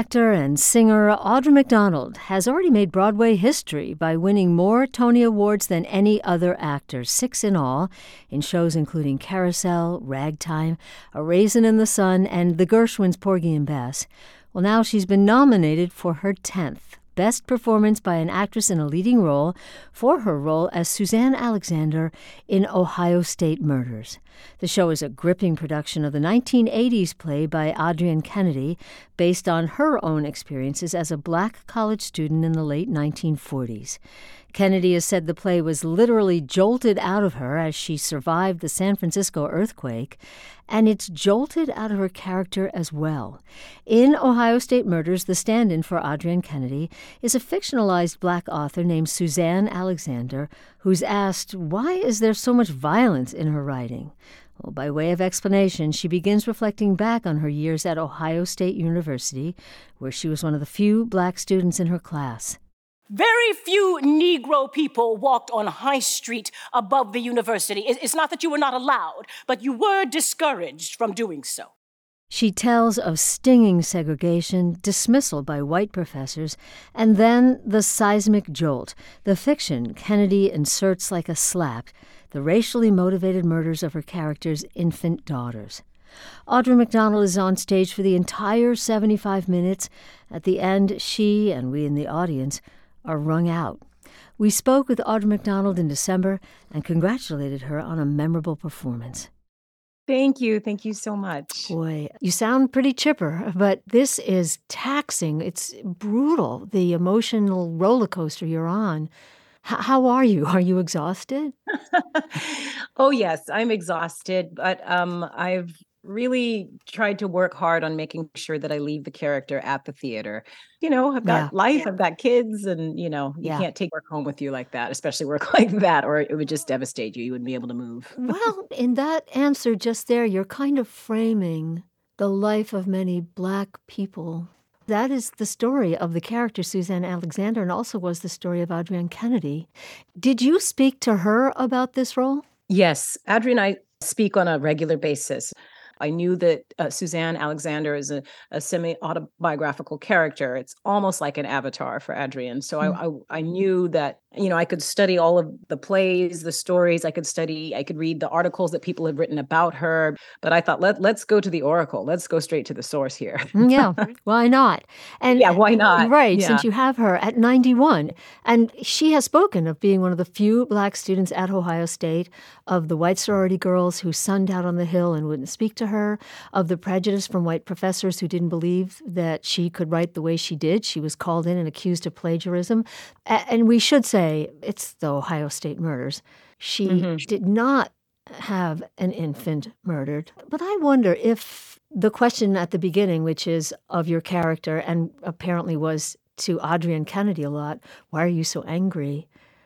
actor and singer Audra McDonald has already made Broadway history by winning more Tony Awards than any other actor, 6 in all, in shows including Carousel, Ragtime, A Raisin in the Sun, and The Gershwins' Porgy and Bess. Well, now she's been nominated for her 10th Best Performance by an Actress in a Leading Role for her role as Suzanne Alexander in Ohio State Murders. The show is a gripping production of the 1980s play by Adrienne Kennedy, based on her own experiences as a black college student in the late 1940s. Kennedy has said the play was literally jolted out of her as she survived the San Francisco earthquake, and it's jolted out of her character as well. In Ohio State Murders, the stand-in for Adrienne Kennedy is a fictionalized black author named Suzanne Alexander, who's asked, why is there so much violence in her writing? Well, by way of explanation, she begins reflecting back on her years at Ohio State University, where she was one of the few black students in her class. Very few Negro people walked on High Street above the university. It's not that you were not allowed, but you were discouraged from doing so. She tells of stinging segregation, dismissal by white professors, and then the seismic jolt, the fiction Kennedy inserts like a slap, the racially motivated murders of her character's infant daughters. Audra McDonald is on stage for the entire 75 minutes. At the end, she, and we in the audience, are wrung out. We spoke with Audra McDonald in December and congratulated her on a memorable performance. Thank you. Thank you so much. Boy, you sound pretty chipper, but this is taxing. It's brutal, the emotional roller coaster you're on. How are you? Are you exhausted? Oh, yes, I'm exhausted, but I've really tried to work hard on making sure that I leave the character at the theater. You know, I've got life, I've got kids, and, you can't take work home with you like that, especially work like that, or it would just devastate you. You wouldn't be able to move. Well, in that answer just there, you're kind of framing the life of many black people. That is the story of the character Suzanne Alexander, and also was the story of Adrienne Kennedy. Did you speak to her about this role? Yes, Adrienne and I speak on a regular basis. I knew that Suzanne Alexander is a semi-autobiographical character. It's almost like an avatar for Adrienne. So I knew that, I could study all of the plays, the stories. I could read the articles that people have written about her. But I thought, let's go to the oracle. Let's go straight to the source here. Yeah, why not? And yeah, why not? Right, yeah. Since you have her at 91. And she has spoken of being one of the few black students at Ohio State, of the white sorority girls who sunned out on the Hill and wouldn't speak to her, of the prejudice from white professors who didn't believe that she could write the way she did. She was called in and accused of plagiarism. And we should say it's the Ohio State Murders. She did not have an infant murdered. But I wonder if the question at the beginning, which is of your character, and apparently was to Adrienne Kennedy a lot, why are you so angry?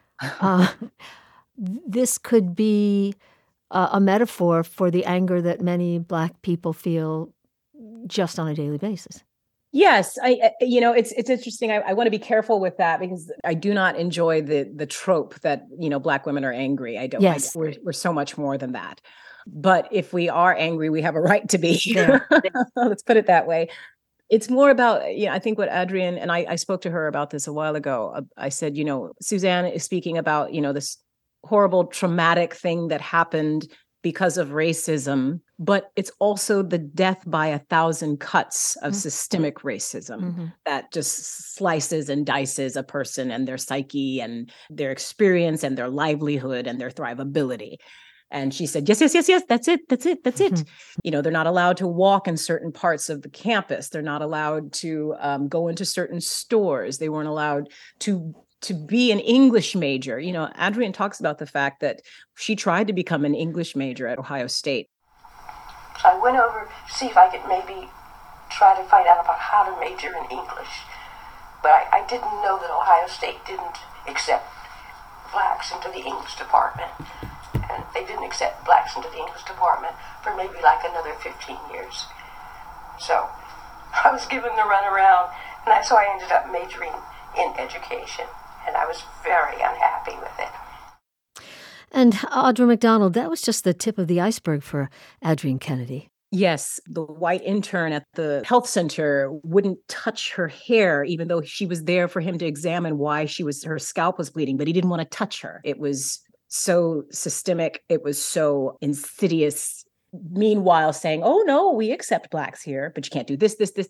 This could be a metaphor for the anger that many black people feel just on a daily basis. Yes, it's interesting. I want to be careful with that because I do not enjoy the trope that, black women are angry. I don't. Yes. We're so much more than that. But if we are angry, we have a right to be. Let's put it that way. It's more about, I think what Adrienne, and I spoke to her about this a while ago. I said, Suzanne is speaking about, this horrible, traumatic thing that happened because of racism, but it's also the death by 1,000 cuts of systemic racism that just slices and dices a person and their psyche and their experience and their livelihood and their thrivability. And she said, yes, that's it. They're not allowed to walk in certain parts of the campus. They're not allowed to go into certain stores. They weren't allowed to be an English major. Adrienne talks about the fact that she tried to become an English major at Ohio State. So I went over to see if I could maybe try to find out about how to major in English. But I didn't know that Ohio State didn't accept blacks into the English department. And they didn't accept blacks into the English department for maybe like another 15 years. So I was given the runaround, and so I ended up majoring in education. And I was very unhappy with it. And Audra McDonald, that was just the tip of the iceberg for Adrienne Kennedy. Yes, the white intern at the health center wouldn't touch her hair, even though she was there for him to examine why her scalp was bleeding, but he didn't want to touch her. It was so systemic. It was so insidious. Meanwhile, saying, "Oh no, we accept Blacks here, but you can't do this, and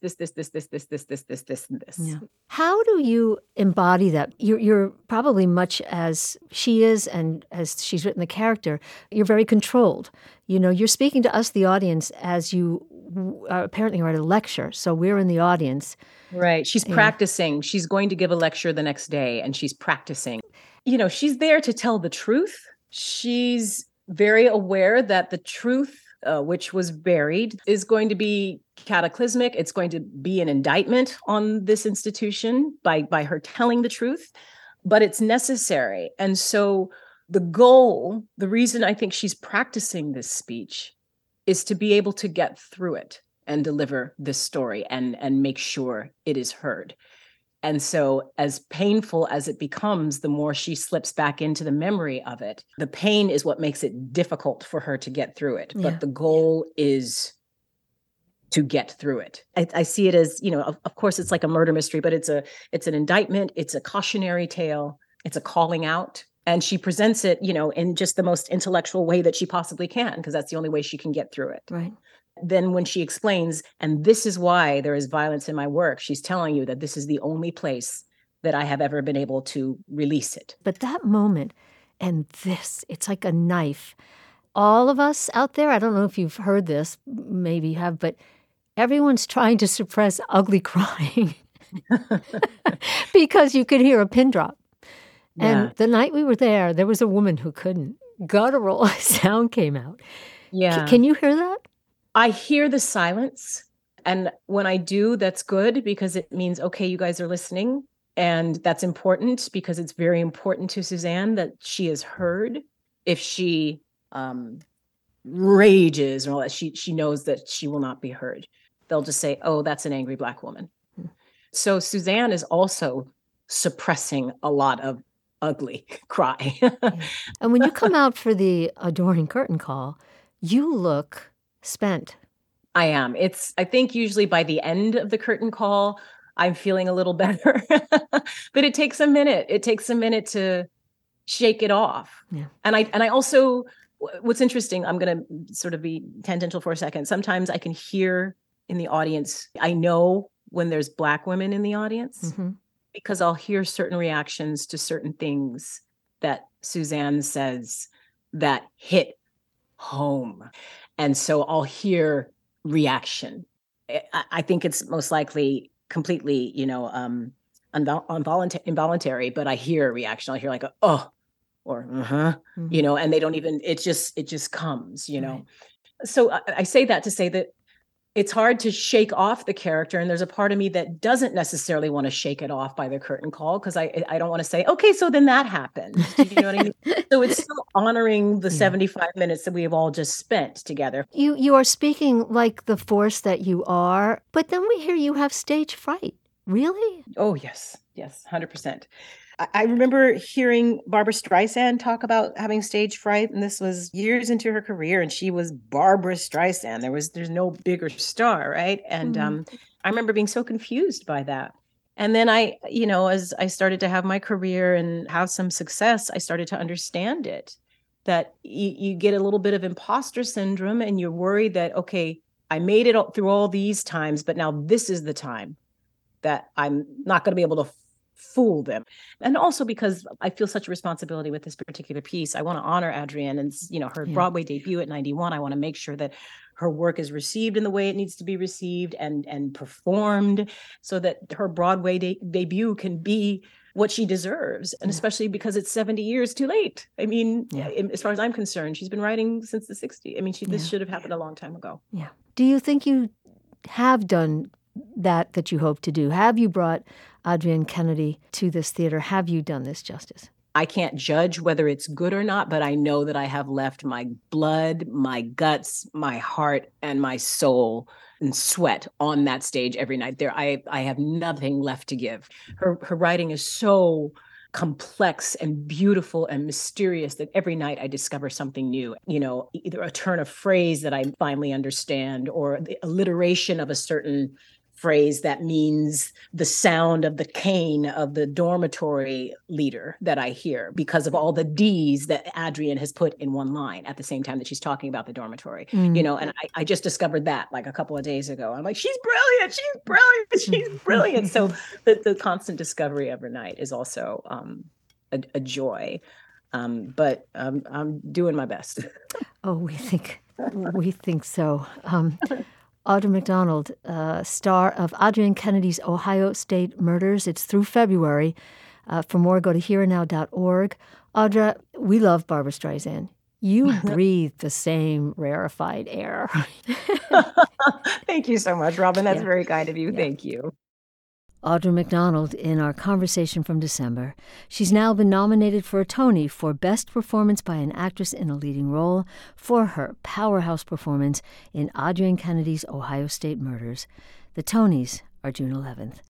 this." Yeah. How do you embody that? You're probably much as she is and as she's written the character. You're very controlled. You're speaking to us, the audience, as you apparently are at a lecture. So we're in the audience. Right. She's practicing. She's going to give a lecture the next day, and she's practicing. She's there to tell the truth. She's very aware that the truth, which was buried, is going to be cataclysmic. It's going to be an indictment on this institution by her telling the truth, but it's necessary. And so the goal, the reason I think she's practicing this speech is to be able to get through it and deliver this story and make sure it is heard. And so as painful as it becomes, the more she slips back into the memory of it, the pain is what makes it difficult for her to get through it. But the goal is to get through it. I see it as, of course, it's like a murder mystery, but it's an indictment. It's a cautionary tale. It's a calling out. And she presents it, in just the most intellectual way that she possibly can, because that's the only way she can get through it. Right. Then when she explains, and this is why there is violence in my work, she's telling you that this is the only place that I have ever been able to release it. But that moment and it's like a knife. All of us out there, I don't know if you've heard this, maybe you have, but everyone's trying to suppress ugly crying because you could hear a pin drop. And the night we were there was a woman who couldn't. Guttural sound came out. Yeah. Can you hear that? I hear the silence. And when I do, that's good because it means, okay, you guys are listening. And that's important because it's very important to Suzanne that she is heard. If she rages and all that, she knows that she will not be heard. They'll just say, oh, that's an angry Black woman. So Suzanne is also suppressing a lot of ugly cry. And when you come out for the Adoring Curtain Call, you look spent. I am. I think usually by the end of the curtain call, I'm feeling a little better, but it takes a minute. It takes a minute to shake it off. Yeah. And I also, what's interesting, I'm going to sort of be tangential for a second. Sometimes I can hear in the audience, I know when there's Black women in the audience, because I'll hear certain reactions to certain things that Suzanne says that hit home. And so I'll hear reaction. I think it's most likely completely, involuntary, but I hear a reaction. I'll hear like, oh, or, and they don't even, it just comes, Right. So I say that to say that it's hard to shake off the character. And there's a part of me that doesn't necessarily want to shake it off by the curtain call because I don't want to say, okay, so then that happened. You know what I mean? So it's still honoring the 75 minutes that we have all just spent together. You are speaking like the force that you are, but then we hear you have stage fright. Really? Oh, yes. Yes, 100%. I remember hearing Barbra Streisand talk about having stage fright, and this was years into her career, and she was Barbra Streisand. There's no bigger star, right? And I remember being so confused by that. And then as I started to have my career and have some success, I started to understand it, that you get a little bit of imposter syndrome, and you're worried that, okay, I made it through all these times, but now this is the time that I'm not going to be able to fool them. And also because I feel such a responsibility with this particular piece, I want to honor Adrienne and, her Broadway debut at 91. I want to make sure that her work is received in the way it needs to be received and performed so that her Broadway debut can be what she deserves. And especially because it's 70 years too late. I mean, as far as I'm concerned, she's been writing since the 60s. I mean, this should have happened a long time ago. Yeah. Do you think you have done that you hope to do? Have you brought Adrienne Kennedy to this theater? Have you done this justice? I can't judge whether it's good or not, but I know that I have left my blood, my guts, my heart, and my soul and sweat on that stage every night. I have nothing left to give. Her writing is so complex and beautiful and mysterious that every night I discover something new, either a turn of phrase that I finally understand or the alliteration of a certain phrase that means the sound of the cane of the dormitory leader that I hear because of all the D's that Adrienne has put in one line at the same time that she's talking about the dormitory, and I just discovered that like a couple of days ago. I'm like, she's brilliant. So the constant discovery every night is also a joy. But I'm doing my best. Oh, we think so. Audra McDonald, star of Adrienne Kennedy's Ohio State Murders. It's through February. For more, go to hereandnow.org. Audra, we love Barbra Streisand. You breathe the same rarefied air. Thank you so much, Robin. That's very kind of you. Yeah. Thank you. Audra McDonald in our conversation from December. She's now been nominated for a Tony for Best Performance by an Actress in a Leading Role for her powerhouse performance in Adrienne Kennedy's Ohio State Murders. The Tonys are June 11th.